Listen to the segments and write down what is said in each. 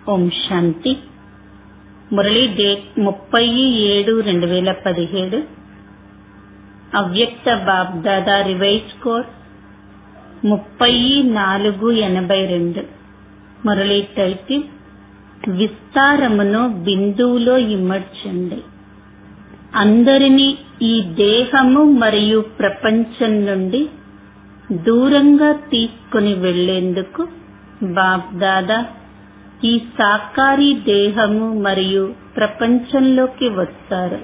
ఓం శాంతి. Murali date 30/7/2017. Avyakt BapDada revise course 30/4/82. Murli title విస్తారమును బిందువులో ఇమడ్చండి. అందరినీ ఈ దేహము మరియు ప్రపంచం నుండి దూరంగా తీసుకుని వెళ్లేందుకు బాబ్దాదా ఈ సాకారీ దేహము మరియు ప్రపంచంలోకి వస్తారు.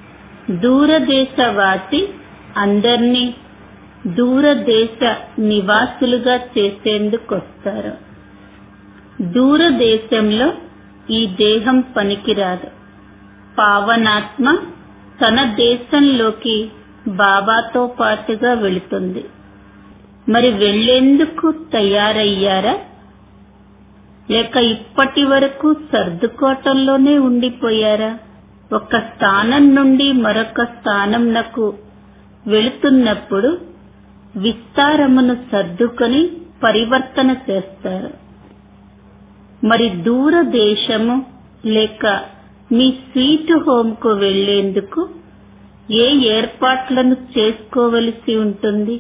దూరదేశవాసి అందర్నీ దూరదేశ నివాసులుగా చేసేందుకొస్తారు. దూరదేశంలో ఈ దేహం పనికిరాదు. పావనాత్మ తన దేశంలోకి బాబాతో పాటుగా వెళుతుంది. మరి వెళ్లేందుకు తయారయ్యారా? లేక ఇప్పటి వరకు సర్దుకోవటంలోనే ఉండిపోయారా? ఒక స్థానం నుండి మరొక స్థానంనకు వెళుతున్నప్పుడు విస్తారమును సర్దుకొని పరివర్తన చేస్తారు. మరి దూరదేశము లేక మీ స్వీట్ హోమ్కు వెళ్లేందుకు ఏ ఏర్పాట్లను చేసుకోవలసి ఉంటుంది?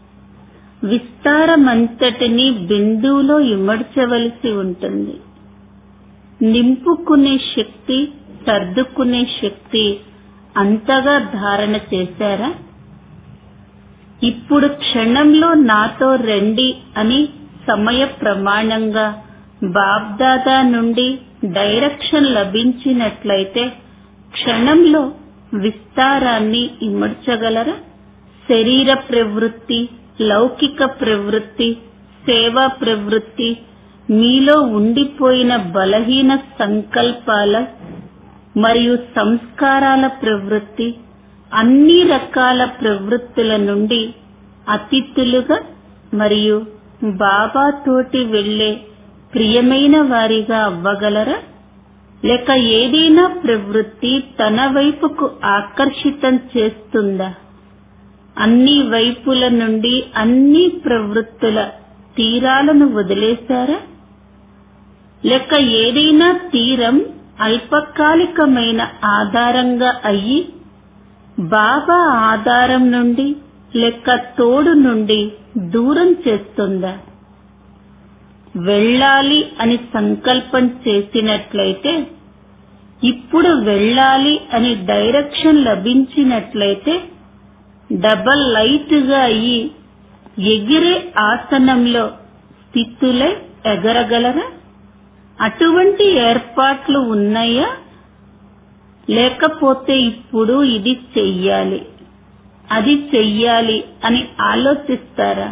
విస్తారమంతటిని బిందువులో ఇమడ్చవలసి ఉంటుంది. నింపుకునే శక్తి, సర్దుకునే శక్తి అంతగా ధారణ చేశారా? ఇప్పుడు క్షణంలో నాతో రండి అని సమయ ప్రమాణంగా బాబ్దాదా నుండి డైరెక్షన్ లభించినట్లయితే క్షణంలో విస్తారాన్ని ఇమడ్చగలరా? శరీర ప్రవృత్తి, లౌకిక ప్రవృత్తి, సేవా ప్రవృత్తి, మీలో ఉండిపోయిన బలహీన సంకల్పాల మరియు సంస్కారాల ప్రవృత్తి, అన్ని రకాల ప్రవృత్తుల నుండి అతిథులుగా మరియు బాబా తోటి వెళ్లే ప్రియమైన వారిగా అవ్వగలరా? లేక ఏదైనా ప్రవృత్తి తన వైపుకు ఆకర్షితం చేస్తుందా? అన్ని వైపుల నుండి అన్ని ప్రవృత్తుల తీరాలను వదిలేశారా? లేక ఏదైనా తీరం అల్పకాలికమైన ఆధారంగా అయ్యి బాబా ఆధారం నుండి లేక తోడు నుండి దూరం చేస్తుందా? వెళ్ళాలి అని సంకల్పం చేసినట్లయితే, ఇప్పుడు వెళ్ళాలి అని డైరెక్షన్ లభించినట్లయితే డబల్ లైట్ గా అయ్యి ఎగిరే ఆసనంలో స్థితులై ఎగరగలరా? అటువంటి ఏర్పాట్లు ఉన్నాయా? లేకపోతే ఇప్పుడు ఇది చెయ్యాలి, అది చెయ్యాలి అని ఆలోచిస్తారా?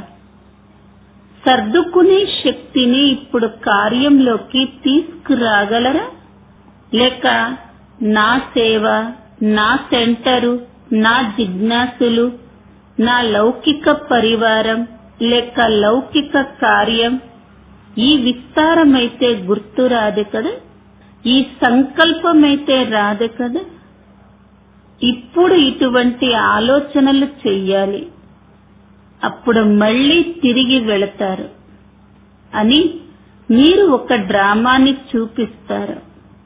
సర్దుకునే శక్తిని ఇప్పుడు కార్యంలోకి తీసుకురాగలరా? లేక నా సేవ, నా సెంటరు, నా జిజ్ఞాసులు, నా లౌకిక పరివారం లేక లౌకిక కార్యం, ఈ విస్తారమైతే గుర్తు రాదు కదా? ఈ సంకల్పమైతే రాదు కదా? ఇప్పుడు ఇటువంటి ఆలోచనలు చెయ్యాలి, అప్పుడు మళ్ళీ తిరిగి వెళతారు అని మీరు ఒక డ్రామాని చూపిస్తారు.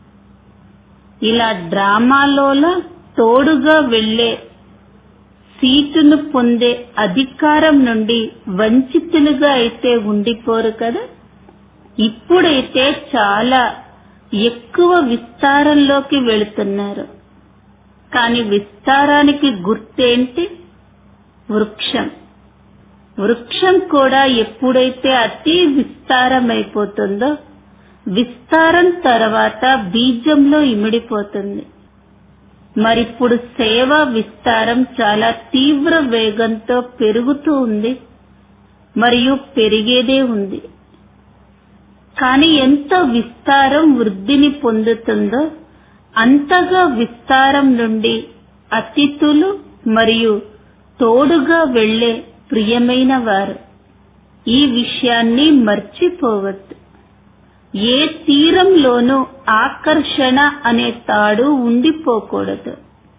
ఇలా డ్రామాలోలా తోడుగా వెళ్లే సీటును పొందే అధికారం నుండి వంచితులుగా అయితే ఉండిపోరు కదా? ఇప్పుడైతే చాలా ఎక్కువ విస్తారంలోకి వెళుతున్నారు. కానీ విస్తారానికి గుర్తేంటి? వృక్షం. వృక్షం కూడా ఎప్పుడైతే అతి విస్తారమైపోతుందో విస్తారం తర్వాత బీజంలో ఇమిడిపోతుంది. మరిప్పుడు సేవా విస్తారం చాలా తీవ్ర వేగంతో పెరుగుతూ ఉంది మరియు పెరిగేదే ఉంది. కానీ ఎంత విస్తారం వృద్ధిని పొందుతుందో అంతగా విస్తారం నుండి అతిథులు మరియు తోడుగా వెళ్లే ప్రియమైన వారు. ఈ విషయాన్ని మర్చిపోవద్దు. ఏ తీరంలోనూ ఆకర్షణ అనే తాడు ఉండిపోకూడదు.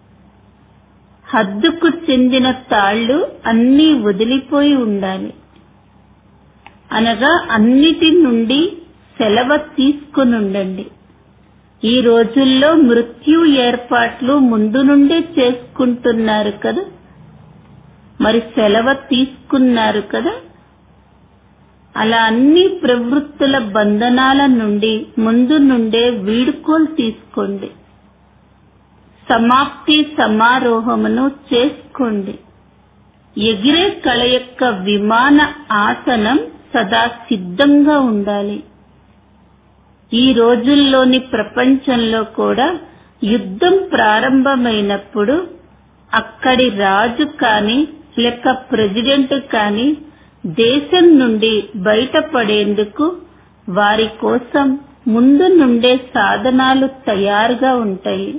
హద్దుకు చెందిన తాళ్లు అన్నీ వదిలిపోయి ఉండాలి. అనగా అన్నిటి నుండి సెలవు తీసుకునుండండి. ఈ రోజుల్లో మృత్యు ఏర్పాట్లు ముందు నుండే చేసుకుంటున్నారు కదా, మరి సెలవు తీసుకున్నారు కదా. అలా అన్ని ప్రవృత్తుల బంధనాల నుండి ముందు నుండే వీడుకోలు తీసుకోండి. సమాప్తి సమారోహమును చేసుకోండి. ఎగిరే కళ యొక్క విమాన ఆసనం సదా సిద్ధంగా ఉండాలి. ఈ రోజుల్లోని ప్రపంచంలో కూడా యుద్ధం ప్రారంభమైనప్పుడు అక్కడి రాజు కాని లేక ప్రెసిడెంట్ కాని దేశం నుండి బయటపడేందుకు వారి కోసం ముందు నుండే సాధనాలు తయారుగా ఉంటాయి.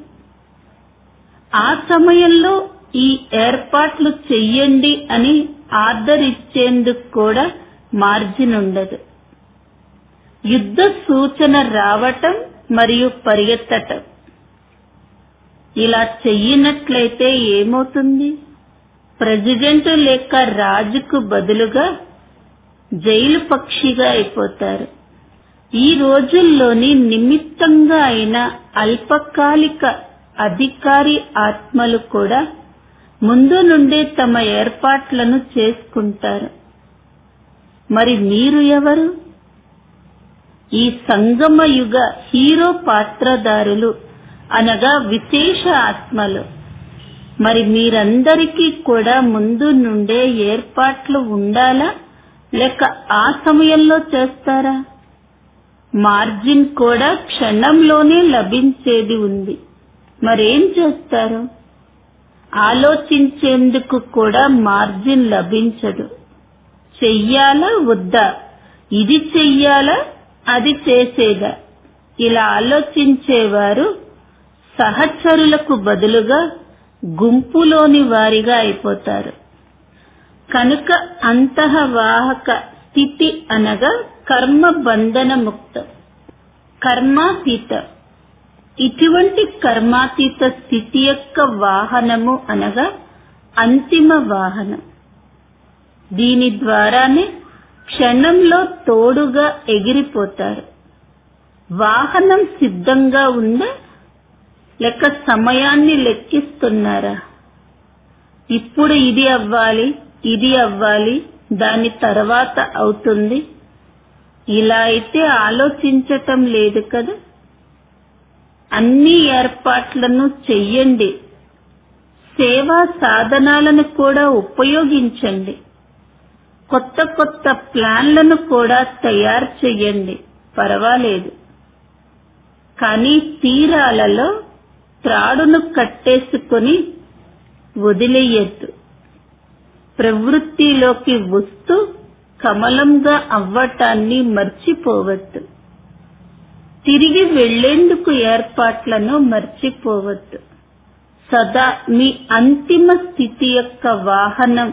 ఆ సమయంలో ఈ ఏర్పాట్లు చెయ్యండి అని ఆర్డర్ ఇచ్చేందుకు కూడా మార్జిన్ ఉండదు. యుద్ధ సూచన రావటం మరియు పరిగెత్తటం ఇలా చెయ్యనట్లయితే ఏమవుతుంది? ప్రెసిడెంట్ లేక రాజుకు బదులుగా జైలు పక్షిగా అయిపోతారు. ఈ రోజుల్లోని నిమిత్తంగా అయిన అల్పకాలిక అధికారి ఆత్మలు కూడా ముందు నుండే తమ ఏర్పాట్లను చేసుకుంటారు. మరి మీరు ఎవరు? ఈ సంగమ యుగ హీరో పాత్రధారులు అనగా విశేష ఆత్మలు. మరి మీరందరికీ కూడా ముందు నుండే ఏర్పాట్లు ఉండాలా లేక ఆ సమయంలో చేస్తారా? మార్జిన్ కూడా క్షణంలోనే లభించేది ఉంది. మరేం చేస్తారు? ఆలోచించేందుకు కూడా మార్జిన్ లభించదు. చెయ్యాలా వద్దా, ఇది చెయ్యాలా అది చేసేదా, ఇలా ఆలోచించేవారు సహచరులకు బదులుగా గుంపులోని వారిగా అయిపోతారు. కనుక అంతఃవాహక స్థితి అనగా కర్మ బంధన ముక్తం, కర్మాతీత. ఇటువంటి కర్మాతీత స్థితి యొక్క వాహనము అనగా అంతిమ వాహనం. దీని ద్వారానే క్షణంలో తోడుగా ఎగిరిపోతారు. వాహనం సిద్ధంగా ఉందా లేక సమయాన్ని లెక్కిస్తున్నారా? ఇప్పుడు ఇది అవ్వాలి, ఇది అవ్వాలి, దాని తర్వాత అవుతుంది, ఇలా అయితే ఆలోచించటం లేదు కదా. అన్ని ఏర్పాట్లను చెయ్యండి. సేవా సాధనాలను కూడా ఉపయోగించండి. కొత్త కొత్త ప్లాన్లను కూడా తయారు చెయ్యండి, పర్వాలేదు. కానీ తీరాలలో త్రాడును కట్టేసుకొని వదిలేయద్దు. ప్రవృత్తిలోకి వస్తూ కమలంగా అవ్వటాన్ని మర్చిపోవద్దు. తిరిగి వెళ్లేందుకు ఏర్పాట్లను మర్చిపోవద్దు. సదా మీ అంతిమ స్థితి యొక్క వాహనం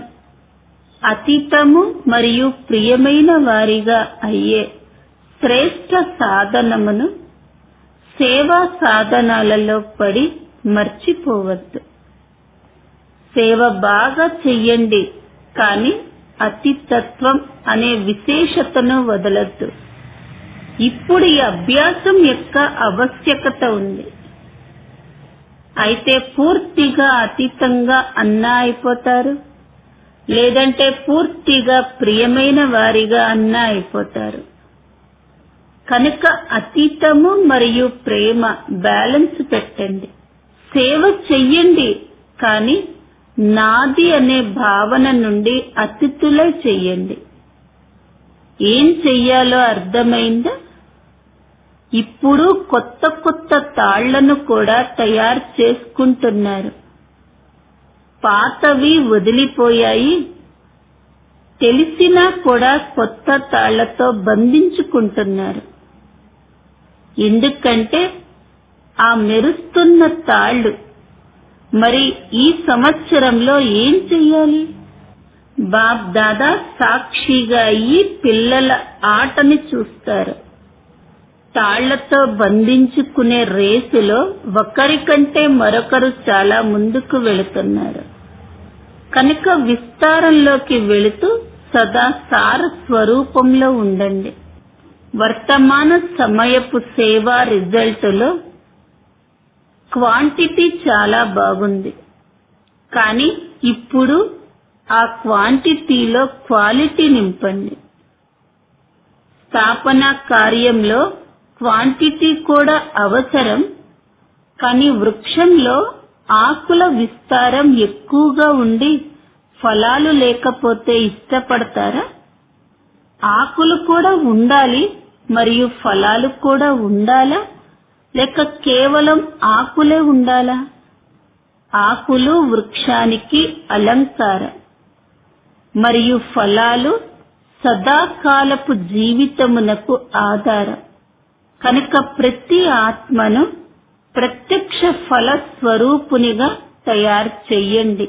అతీతము మరియు ప్రియమైన వారిగా అయ్యే శ్రేష్ఠ సాధనమును సేవా సాధనాలలో పడి మర్చిపోవద్దు. సేవ బాగా చెయ్యండి, కానీ అతితత్వం అనే విశేషతను వదలద్దు. ఇప్పుడు ఈ అభ్యాసం యొక్క ఆవశ్యకత ఉంది. అయితే పూర్తిగా అతీతంగా అన్నా అయిపోతారు, లేదంటే పూర్తిగా ప్రియమైన వారిగా అన్నా అయిపోతారు. కనుక అతీతము మరియు ప్రేమ బ్యాలెన్స్ పెట్టండి. సేవ చెయ్యండి, కానీ నాది అనే భావన నుండి అతిథులై చెయ్యండి. ఏం చెయ్యాలో అర్థమైందా? ఇప్పుడు కొత్త కొత్త తాళ్లను కూడా తయారు చేసుకుంటున్నారు. పాతవి వదిలిపోయాయి, తెలిసినా కూడా కొత్త తాళ్లతో బంధించుకుంటున్నారు. ఎందుకంటే ఆ మెరుస్తున్న తాళ్లు మరి ఈ సంవత్సరంలో ఏం చెయ్యాలి? బాప్ దాదా సాక్షిగా అయ్యి పిల్లల ఆటని చూస్తారు. తాళ్లతో బంధించుకునే రేసులో ఒకరికంటే మరొకరు చాలా ముందుకు వెళుతున్నారు. కనుక విస్తారంలోకి వెళుతూ సదా సార స్వరూపంలో ఉండండి. వర్తమాన సమయపు సేవా రిజల్టులో క్వాంటిటీ చాలా బాగుంది, కానీ ఇప్పుడు ఆ క్వాంటిటీలో క్వాలిటీ నింపండి. స్థాపన కార్యంలో క్వాంటిటీ కూడా అవసరం, కానీ వృక్షంలో ఆకుల విస్తారం ఎక్కువగా ఉండి ఫలాలు లేకపోతే ఇష్టపడతారా? ఆకులు కూడా ఉండాలి మరియు ఫలాలు కూడా ఉండాలా, లేక కేవలం ఆకులే ఉండాలా? ఆకులు వృక్షానికి అలంకారం మరియు ఫలాలు సదాకాలపు జీవితమునకు ఆధారం. కనుక ప్రతి ఆత్మను ప్రత్యక్ష ఫల స్వరూపునిగా తయారు చెయ్యండి,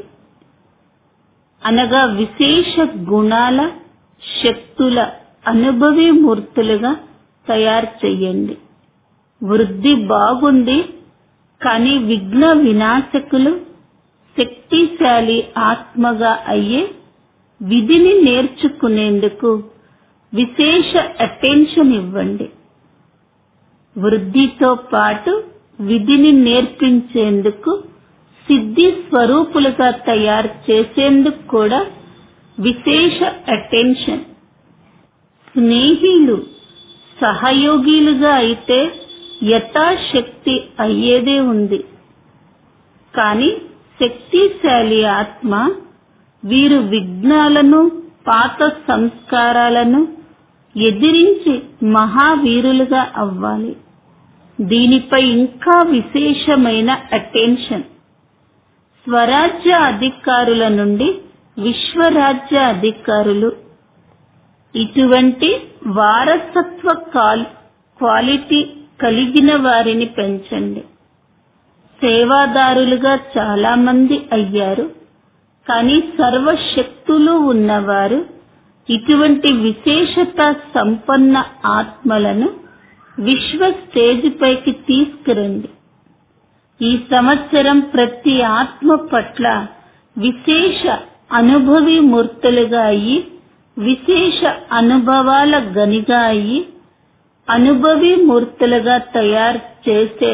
అనగా విశేష గుణాల శక్తుల అనుభవీ మూర్తులుగా తయారు చెయ్యండి. వృద్ధి బాగుంది, కానీ విఘ్న వినాశకులు శక్తిశాలి ఆత్మగా అయ్యే విధిని నేర్చుకునేందుకు విశేష అటెన్షన్ ఇవ్వండి. వృద్ధితో పాటు విధిని నేర్పించేందుకు సిద్ధి స్వరూపులుగా తయారు చేసేందుకు కూడా విశేష అటెన్షన్. స్నేహిలు సహయోగిలుగా అయితే యథాశక్తి అయ్యేదే ఉంది, కానీ శక్తిశాలి ఆత్మ వీరు విఘ్నాలను పాత సంస్కారాలను ఎదిరించి మహావీరులుగా అవ్వాలి. దీనిపై ఇంకా విశేషమైన అటెన్షన్. స్వరాజ్య అధికారుల నుండి విశ్వరాజ్య అధికారులు, ఇటువంటి వారసత్వ క్వాలిటీ కలిగిన వారిని పెంచండి. సేవాదారులుగా చాలా మంది అయ్యారు, కానీ సర్వశక్తులు ఉన్నవారు ఇటువంటి విశేషత సంపన్న ఆత్మలను విశ్వ స్టేజ్ పైకి తీసుకురండి. ఈ సంవత్సరం ప్రతి ఆత్మ పట్ల విశేష అనుభవీ మూర్తులుగా అయ్యి, విశేష అనుభవాల గనిగా అయ్యి, అనుభవీ మూర్తులుగా తయారు చేసే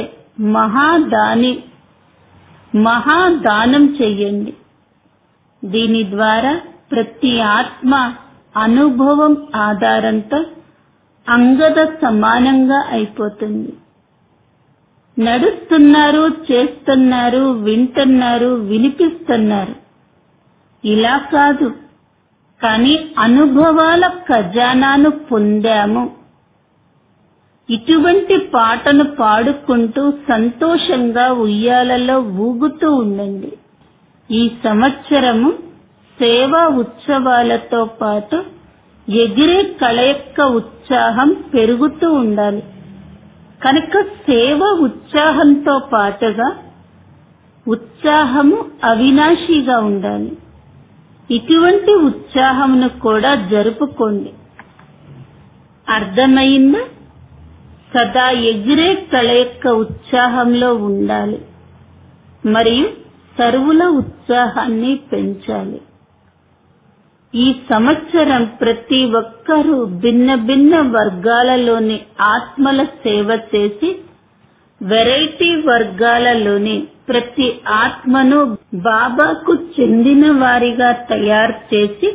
మహాదానం చెయ్యండి. దీని ద్వారా ప్రతి ఆత్మ అనుభవం ఆధారంతో అంగద సమానంగా అయిపోతుంది. నడుస్తున్నారు, చేస్తున్నారు, వింటున్నారు, వినిపిస్తున్నారు, ఇలా కాదు, కానీ అనుభవాల ఖజానాను పొందాము. ఇటువంటి పాటను పాడుకుంటూ సంతోషంగా ఉయ్యాలలో ఊగుతూ ఉండండి. ఈ సంవత్సరము సేవా ఉత్సవాలతో పాటు ఎగిరే కళ యొక్క ఉత్సాహం పెరుగుతూ ఉండాలి. కనుక సేవ ఉత్సాహంతో పాటుగా ఉత్సాహము అవినాశిగా ఉండాలి. ఇటువంటి ఉత్సాహమును కూడా జరుపుకోండి. అర్థమైందా? సదా ఎగిరే కళ యొక్క ఉత్సాహంలో ఉండాలి మరియు సర్వుల ఉత్సాహాన్ని పెంచాలి. ఈ సంవత్సరం ప్రతి ఒక్కరూ భిన్న భిన్న వర్గాలలోని ఆత్మల సేవ చేసి వెరైటీ వర్గాలలోని ప్రతి ఆత్మను బాబాకు చెందిన వారిగా తయారు చేసి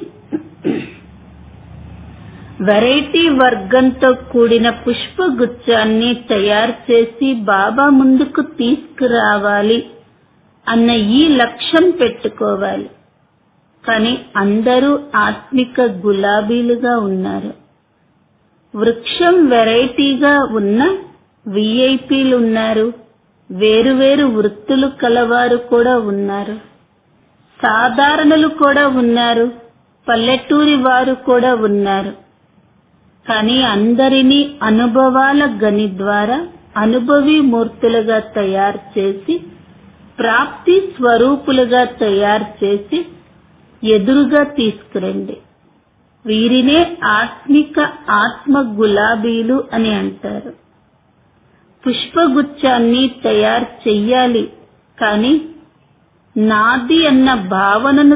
వెరైటీ వర్గంతో కూడిన పుష్పగుచ్చాన్ని తయారు చేసి బాబా ముందుకు తీసుకురావాలి అన్న ఈ లక్ష్యం పెట్టుకోవాలి. కానీ అందరూ ఆత్మిక గులాబీలుగా ఉన్నారు. వృక్షం వెరైటీగా ఉన్న విఐపీలు ఉన్నారు, వేరువేరు వృత్తులు కలవారు కూడా ఉన్నారు, సాధారణులు కూడా ఉన్నారు, పల్లెటూరి వారు కూడా ఉన్నారు. కానీ అందరినీ అనుభవాల గని ద్వారా అనుభవీ మూర్తులుగా తయారు చేసి ప్రాప్తి స్వరూపులుగా తయారు చేసి ఎదురుగా తీసుకురండి. వీరినే ఆత్మిక ఆత్మ గులాబీలు అని అంటారు. పుష్పగుచ్చాన్ని తయారు చెయ్యాలి, కానీ నాది అన్న భావనను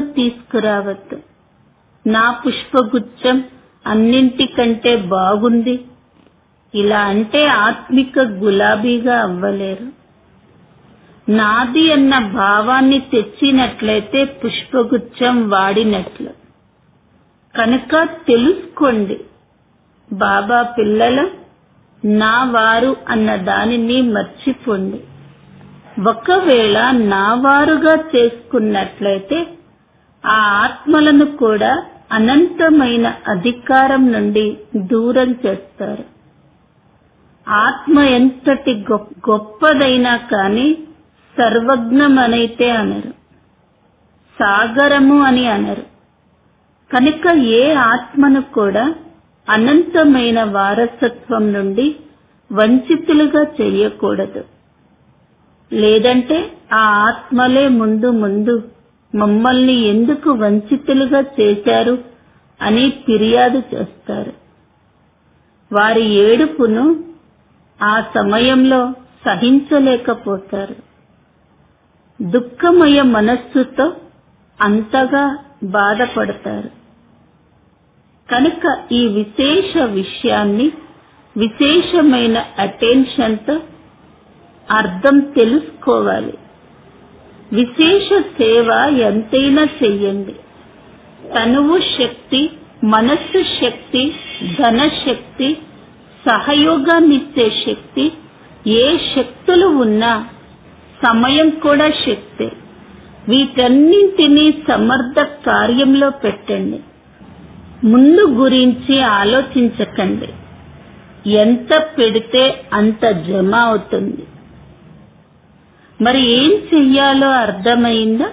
తీసుకురావద్దు. నా పుష్పగుచ్చం అన్నింటికంటే బాగుంది, ఇలా అంటే ఆత్మిక గులాబీగా అవ్వలేరు. నాది అన్న భావాన్ని తెచ్చినట్లయితే పుష్పగుచ్చం వాడినట్లు. కనుక తెలుసుకోండి, బాబా పిల్లలు నా వారు అన్న దానిని మర్చిపోండి. ఒకవేళ నా వారుగా చేసుకున్నట్లయితే ఆ ఆత్మలను కూడా అనంతమైన అధికారం నుండి దూరం చేస్తారు. ఆత్మ ఎంతటి గొప్పదైనా కానీ సర్వజ్ఞమనైతే అనరు, సాగరము అని అనరు. కనుక ఏ ఆత్మను కూడా అనంతమైన వారసత్వం నుండి వంచితులుగా చెయ్యకూడదు. లేదంటే ఆ ఆత్మలే ముందు ముందు మమ్మల్ని ఎందుకు వంచితులుగా చేశారు అని ఫిర్యాదు చేస్తారు. వారి ఏడుపును ఆ సమయంలో సహించలేకపోతారు. దుఃఖమయ మనస్సుతో అంతగా బాధపడతారు. కనుక ఈ విశేష విషయాన్ని విశేషమైన అటెన్షన్తో అర్థం తెలుసుకోవాలి. విశేష సేవ ఎంతైనా చెయ్యండి. తనువు శక్తి, మనస్సు శక్తి, ధన శక్తి, సహయోగాన్నిచ్చే శక్తి, ఏ శక్తులు ఉన్నా సమయం కూడా శక్తే. వీటన్నింటినీ సమర్థ కార్యంలో పెట్టండి. ముందు గురించి ఆలోచించకండి. ఎంత పెడితే అంత జమ అవుతుంది. మరి ఏం చెయ్యాలో అర్థమైందా?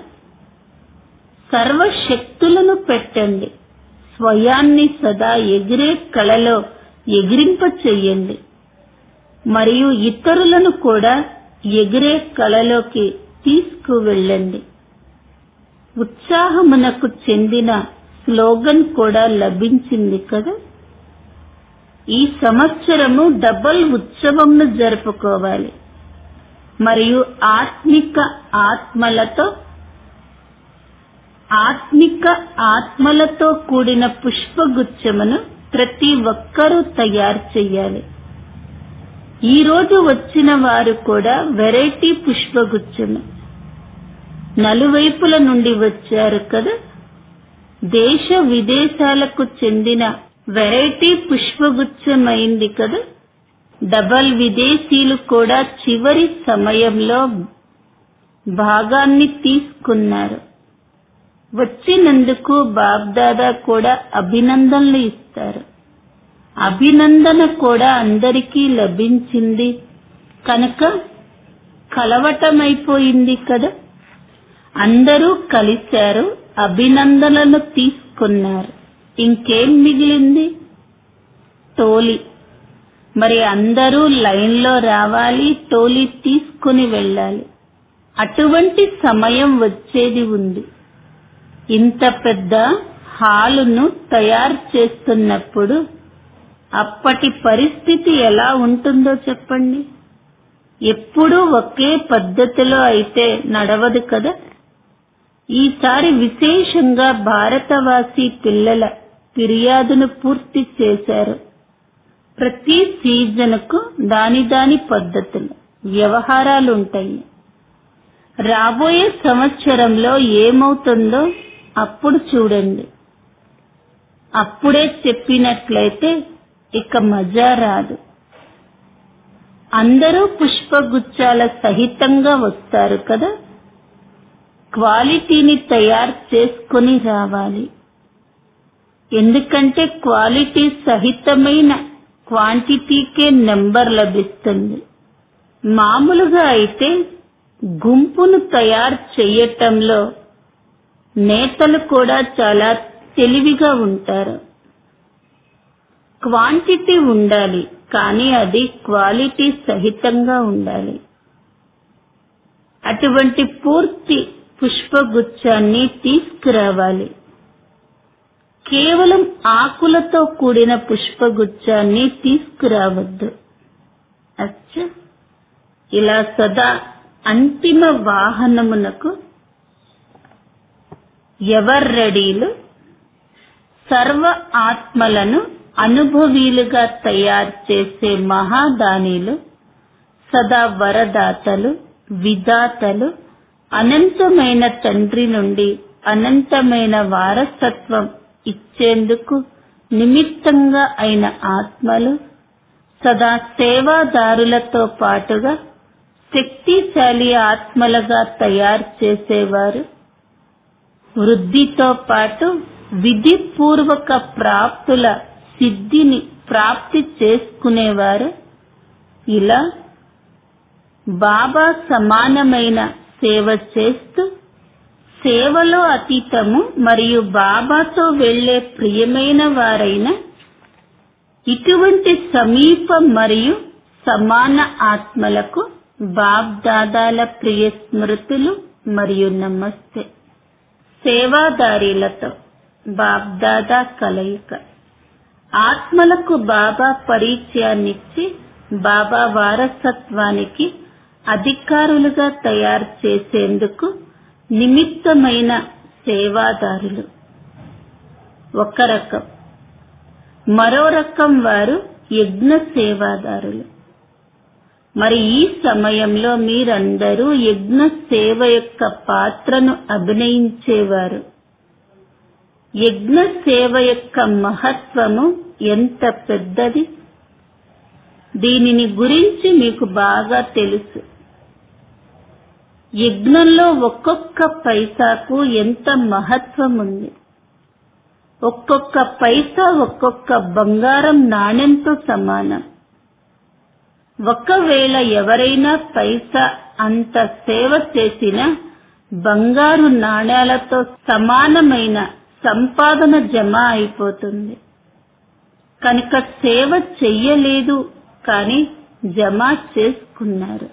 సర్వశక్తులను పెట్టండి. స్వయాన్ని సదా ఎగిరే కళలో ఎగిరింప చెయ్యండి. మరియు ఇతరులను కూడా ఎగిరే కళలోకి తీసుకువెళ్ళండి. ఉత్సాహమునకు చెందిన స్లోగన్ కూడా లభించింది కదా. ఈ సంవత్సరము డబల్ ఉత్సవంను జరుపుకోవాలి. మరియు ఆత్మలతో కూడిన పుష్పగుచ్చమును ప్రతి ఒక్కరూ తయారు చెయ్యాలి. ఈ రోజు వచ్చిన వారు కూడా వెరైటీ పుష్పగుచ్చము నలువైపుల నుండి వచ్చారు కదా. దేశ విదేశాలకు చెందిన వెరైటీ పుష్పగుచ్చమైంది కదా. డబల్ విదేశీయులు కూడా చివరి సమయంలో భాగాన్ని తీసుకున్నారు. వచ్చినందుకు బాబ్దాదా కూడా అభినందనలు ఇస్తారు. అభినందన కూడా అందరికీ లభించింది కనుక కలవటమైపోయింది కదా. అందరూ కలిశారు, అభినందనలను తీసుకున్నారు. ఇంకేం మిగిలింది? టోలీ. మరి అందరూ లైన్లో రావాలి, టోలీ తీసుకుని వెళ్ళాలి. అటువంటి సమయం వచ్చేది ఉంది. ఇంత పెద్ద హాలును తయారు చేస్తున్నప్పుడు అప్పటి పరిస్థితి ఎలా ఉంటుందో చెప్పండి. ఎప్పుడూ ఒకే పద్ధతిలో అయితే నడవదు కదా. ఈసారి విశేషంగా భారతవాసీ పిల్లల ఫిర్యాదును పూర్తి చేశారు. ప్రతి సీజన్కు దాని పద్ధతులు, వ్యవహారాలుంటాయి. రాబోయే సంవత్సరంలో ఏమవుతుందో అప్పుడు చూడండి. అప్పుడే చెప్పినట్లయితే ఇక మజా రాదు. అందరూ పుష్పగుచ్చాల సహితంగా వస్తారు కదా. క్వాలిటీని తయారు చేసుకుని రావాలి. ఎందుకంటే క్వాలిటీ సహితమైన క్వాంటిటీకే నెంబర్ లభిస్తుంది. మామూలుగా అయితే గుంపును తయారు చేయటంలో నేతలు కూడా చాలా తెలివిగా ఉంటారు. క్వాంటిటీ ఉండాలి, కానీ అది క్వాలిటీ సహితంగా ఉండాలి. అటువంటి పూర్తి పుష్పగుచ్చాన్ని తీసుకురావాలి. కేవలం ఆకులతో కూడిన పుష్పగుచ్చాన్ని తీసుకురావద్దు. అచ్చా, ఇలా సదా అంతిమ వాహనమునకు ఎవరు రెడీలు? సర్వ ఆత్మలను అనుభవీలుగా తయారు చేసే మహాదానిలు, సదా వరదాతలు, విధాతలు, అనంతమైన తండ్రి నుండి అనంతమైన వారసత్వం ఇచ్చేందుకు నిమిత్తంగా అయిన ఆత్మలు, సదా సేవాదారులతో పాటుగా శక్తిశాలి ఆత్మలుగా తయారు చేసేవారు, వృద్ధితో పాటు విధిపూర్వక ప్రాప్తుల సిద్ధిని ప్రాప్తి చేసుకునేవారు. ఇలా బాబా సమానమైన సేవ చేస్తూ సేవలో అతీతము మరియు బాబాతో వెళ్లే ప్రియమైన వారైన ఇటువంటి సమీప మరియు సమాన ఆత్మలకు బాబ్ దాదాల ప్రియ స్మృతులు మరియు నమస్తే. సేవాదారీలతో బాబ్ దాదా కలయిక. ఆత్మలకు బాబా పరిచయాన్నిచ్చి బాబా వారసత్వానికి అధికారులుగా తయారు చేసేందుకు నిమిత్తమైన సేవాదారులు ఒక రకం. మరో రకం వారు యజ్ఞ సేవాదారులు. మరి ఈ సమయంలో మీరందరూ యజ్ఞ సేవ యొక్క పాత్రను అభినయించేవారు. యజ్ఞ సేవ యొక్క మహత్వము ఎంత పెద్దది, దీనిని గురించి మీకు బాగా తెలుసు. యజ్ఞంలో ఒక్కొక్క పైసాకు ఎంత మహత్వం ఉంది. ఒక్కొక్క పైసా ఒక్కొక్క బంగారం నాణెంతో సమానం. ఒకవేళ ఎవరైనా పైసా అంత సేవ చేసినా బంగారు నాణేలతో సమానమైన సంపాదన జమ అయిపోతుంది. కనుక సేవ చెయ్యలేదు కానీ జమ చేసుకున్నారు.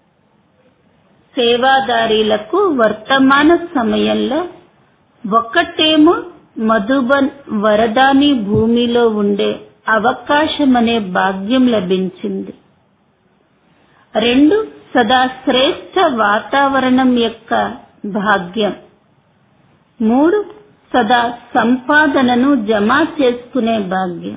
సేవాదారీలకు వర్తమాన సమయంలో ఒకటేమో మధుబన్ వరదాని భూమిలో ఉండే అవకాశమనే భాగ్యం లభించింది. 2 సదా శ్రేష్ఠ వాతావరణం యొక్క భాగ్యం. 3 సదా సంపాదనను జమ చేసుకునే భాగ్యం.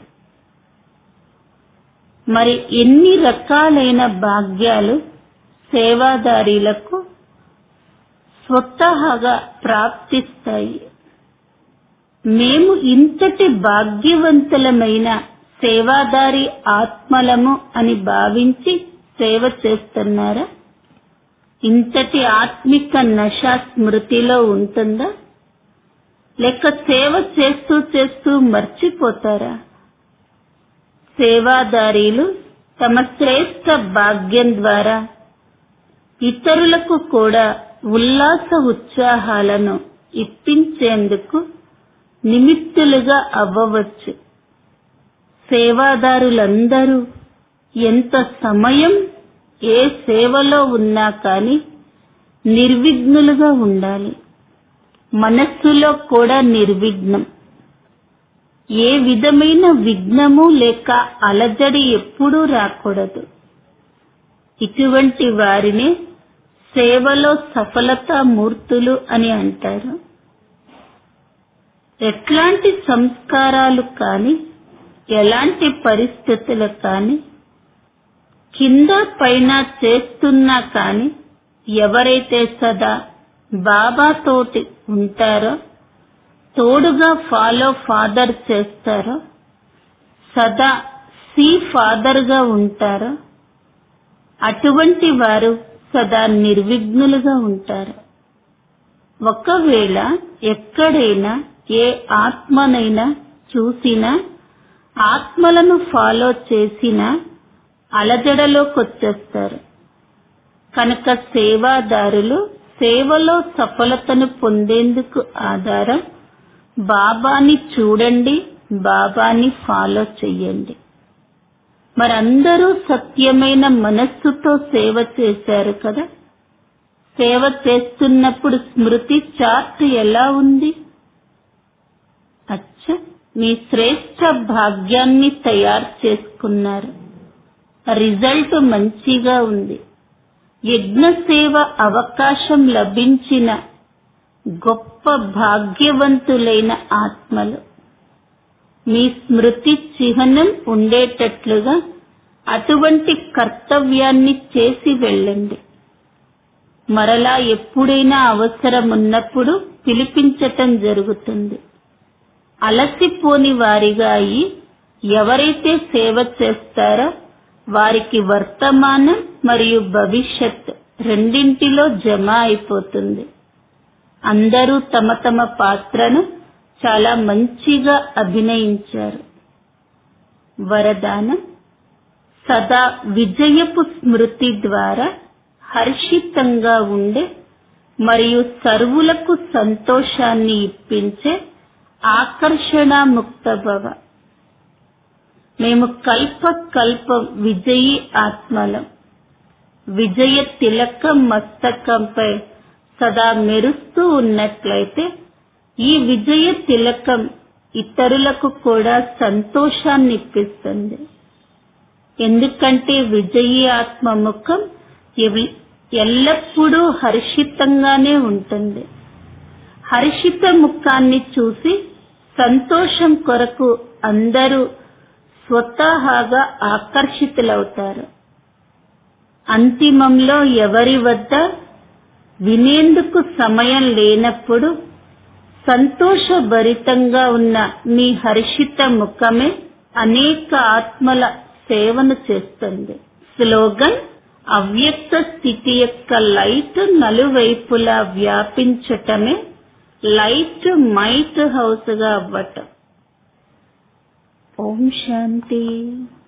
మరి ఎన్ని రకాలైన భాగ్యాలు సేవాదారీలకు స్వతహాగా ప్రాప్తిస్తాయి. మేము ఇంతటి భాగ్యవంతులమైన సేవాదారి ఆత్మలము అని భావించి సేవ చేస్తున్నారా? ఇంతటి ఆత్మిక నశ స్మృతిలో ఉంటుందా? లేక సేవ చేస్తూ చేస్తూ మర్చిపోతారా? సేవాదారీలు తమ శ్రేష్ఠ భాగ్యం ద్వారా ఇతరులకు కూడా ఉల్లాస ఉత్సాహాలను ఇప్పించేందుకు నిమిత్తులుగా అవ్వవచ్చు. సేవాదారులందరూ ఎంత సమయం ఏ సేవలో ఉన్నా కానీ నిర్విఘ్నులుగా ఉండాలి. మనస్సులో కూడా నిర్విఘ్నం. ఏ విధమైన విఘ్నము లేక అలజడి ఎప్పుడూ రాకూడదు. ఇటువంటి వారిని సేవలో సఫలతా మూర్తులు అని అంటారు. ఎట్లాంటి సంస్కారాలు కాని ఎలాంటి పరిస్థితులు కాని కింద పైన చేస్తున్నా కాని ఎవరైతే సదా బాబాతోటి ఉంటారో, తోడుగా ఫాలో ఫాదర్ చేస్తారో, సదా సీ ఫాదర్ గా ఉంటారో అటువంటి వారు సదా నిర్విఘ్నులుగా ఉంటారు. ఒకవేళ ఎక్కడైనా ఏ ఆత్మనైనా చూసినా, ఆత్మలను ఫాలో చేసినా అలజడలోకొచ్చేస్తారు. కనుక సేవాదారులు సేవలో సఫలతను పొందేందుకు ఆధారం బాబాని చూడండి, బాబాని ఫాలో చెయ్యండి. మరందరూ సత్యమైన మనస్సుతో సేవ చేశారు కదా. సేవ చేస్తున్నప్పుడు స్మృతి చార్ట్ ఎలా ఉంది? అచ్చా, మీ శ్రేష్ఠ భాగ్యాన్ని తయారు చేసుకున్నారు. రిజల్ట్ మంచిగా ఉంది. యజ్ఞ సేవ అవకాశం లభించిన గొప్ప భాగ్యవంతులైన ఆత్మలు. మీ స్మృతి చిహ్నం ఉండేటట్లుగా అటువంటి కర్తవ్యాన్ని చేసి వెళ్ళండి. మరలా ఎప్పుడైనా అవసరం ఉన్నప్పుడు పిలిపించటం జరుగుతుంది. అలసిపోని వారిగా అయి ఎవరైతే సేవ చేస్తారో వారికి వర్తమానం మరియు భవిష్యత్ రెండింటిలో జమ అయిపోతుంది. అందరూ తమ తమ పాత్రను చాలా మంచిగా అభినయించారు. వరదానం: సదా విజయపు స్మృతి ద్వారా హర్షితంగా ఉండే మరియు సర్వులకు సంతోషాన్ని ఇప్పించే ఆకర్షణాముక్త భవ. మేము కల్ప కల్పం విజయీ ఆత్మలం. విజయ తిలకం మస్తకంపై సదా మెరుస్తూ ఉన్నట్లయితే ఈ విజయ తిలకం ఇతరులకు కూడా సంతోషాన్ని ఇప్పిస్తుంది. ఎందుకంటే విజయీ ఆత్మ ముఖం ఎల్లప్పుడూ హర్షితంగానే ఉంటుంది. హర్షిత ముఖాన్ని చూసి సంతోషం కొరకు అందరూ స్వతహాగా ఆకర్షితులవుతారు. అంతిమంలో ఎవరి వద్ద వినేందుకు సమయం లేనప్పుడు సంతోషభరితంగా ఉన్న మీ హర్షిత ముఖమే అనేక ఆత్మల సేవను చేస్తుంది. స్లోగన్: అవ్యక్త స్థితి యొక్క లైట్ నలువైపులా వ్యాపించటమే లైట్ మైట్ హౌస్ గా అవ్వటం. ఓం శాంతి.